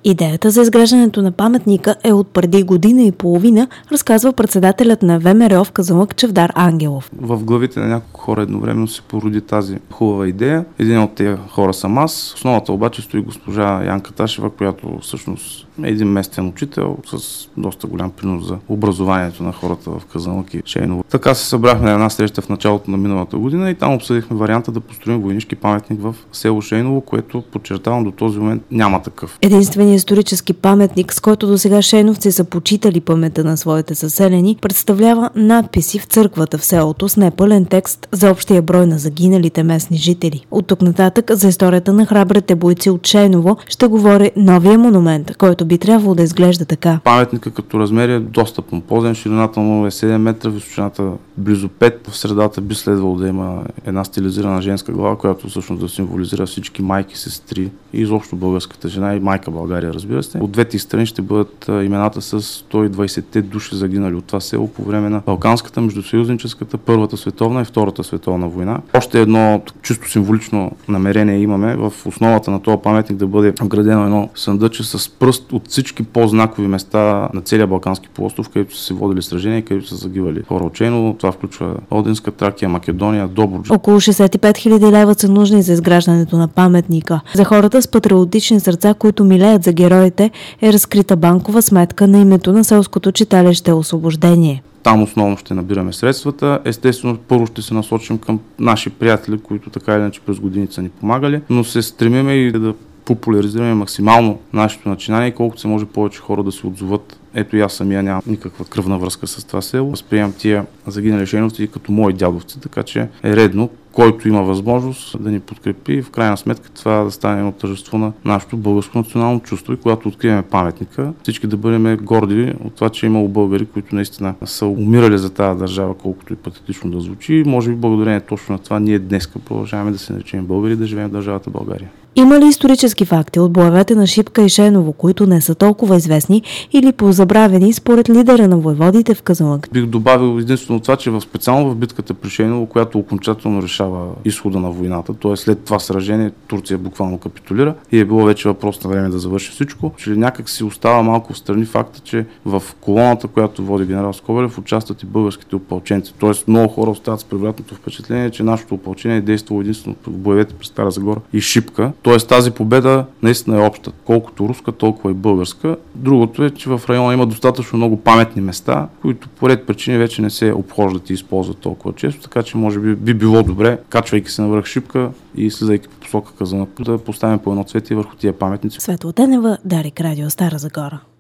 Идеята за изграждането на паметника е от преди година и половина, разказва председателят на ВМРО в Казанлък Чавдар Ангелов. В главите на няколко хора едновременно се породи тази хубава идея. Един от тези хора съм аз. Основата обаче стои госпожа Янка Ташева, която всъщност е един местен учител с доста голям принос за образованието на хората в Казанлък и Шейново. Така се събрахме на една среща в началото на миналата година и там обсъдихме варианта да построим войнишки паметник в село Шейново, което, подчертавам, до този момент няма такъв. Единственият исторически паметник, с който досега шейновци са почитали паметта на своите съселени, представлява надписи в църквата в селото с непълен текст за общия брой на загиналите местни жители. От тук нататък за историята на храбрите бойци от Шейново ще говори новия монумент, който би трябвало да изглежда така. Паметника като размер е доста помпозен, ширината му е 7 метра, височината близо 5. В средата би следвало да има една стилизирана женска глава, която всъщност да символизира всички майки, сестри и изобщо българската жена и майка България, разбира се. От двете страни ще бъдат имената с 120 души загинали от това село по време на Балканската, междусъюзническата, Първата световна и Втората световна война. Още едно чисто символично намерение имаме в основата на този паметник да бъде вградено едно съндъче с пръст от всички по-знакови места на целия Балкански полуостров, където са се водили сражения, където са загивали хора от Шейново. Това включва Одинска Тракия, Македония, Добруджа. Около 65 000 лева са нужни за изграждането на паметника. За хората с патриотични сърца, които милеят за героите, е разкрита банкова сметка на името на селското читалище Освобождение. Там основно ще набираме средствата. Естествено, първо ще се насочим към наши приятели, които така или иначе през годините са ни помагали, но се стремиме и да популяризираме максимално нашето начинание и колкото се може повече хора да се отзоват. Ето и аз самия нямам никаква кръвна връзка с това село. Възприемам тия загинали шейновци като мои дядовци, така че е редно, който има възможност да ни подкрепи и в крайна сметка това да стане едно тържество на нашето българско национално чувство и когато открием паметника, всички да бъдем горди от това, че е имало българи, които наистина са умирали за тази държава, колкото и патетично да звучи. Може би благодарение точно на това ние днес продължаваме да се наричаме българи и да живеем в държавата България. Има ли исторически факти от боевете на Шипка и Шейново, които не са толкова известни или позабравени според лидера на войводите в Казанлък? Бих добавил единствено това, че специално в битката при Шейново, която окончателно решава изхода на войната, т.е. след това сражение Турция буквално капитулира и е било вече въпрос на време да завърши всичко, че някак си остава малко в страни факта, че в колоната, която води генерал Скобелев, участват и българските опълченци. Т.е. много хора остават с превратното впечатление, че нашето опълчение е действало единствено в боевете при Стара Загора и Шипка. Тоест тази победа наистина е обща. Колкото руска, толкова и българска. Другото е, че в района има достатъчно много паметни места, които по ред причини вече не се обхождат и използват толкова често, така че може би било добре, качвайки се навръх Шипка и слизайки по посока Казанлък, да поставим по едно цвете върху тия паметници. Светла Денева, Дарик Радио, Стара Загора.